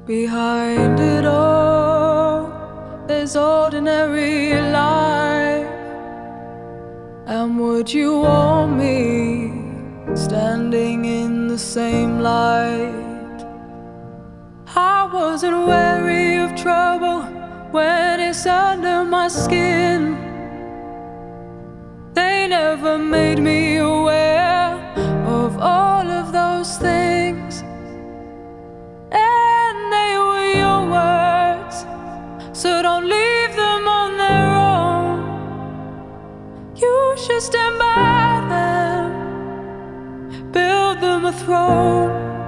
Behind it all, there's ordinary life. And would you want me standing in the same light? I wasn't wary of trouble when it's under my skin. They never made me aware of all of those things. And they were your words, so don't leave them on their own. You should stand by them, build them a throne.